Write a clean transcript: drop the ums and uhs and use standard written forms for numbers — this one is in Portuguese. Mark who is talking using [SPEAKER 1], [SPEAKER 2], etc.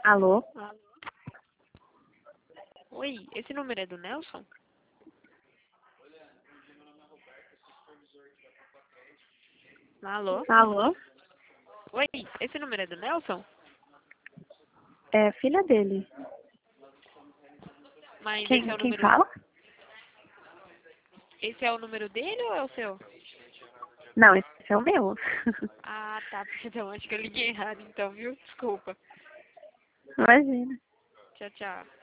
[SPEAKER 1] Alô?
[SPEAKER 2] Oi, esse número é do Nelson? Alô?
[SPEAKER 1] Alô?
[SPEAKER 2] Oi, esse número é do Nelson?
[SPEAKER 1] É filha dele.
[SPEAKER 2] Mas
[SPEAKER 1] Quem, quem fala?
[SPEAKER 2] Esse é o número dele ou é o seu?
[SPEAKER 1] Não, esse é o meu.
[SPEAKER 2] Ah, tá, perdão, acho que eu liguei errado então, viu? Desculpa.
[SPEAKER 1] Imagina.
[SPEAKER 2] Tchau, tchau.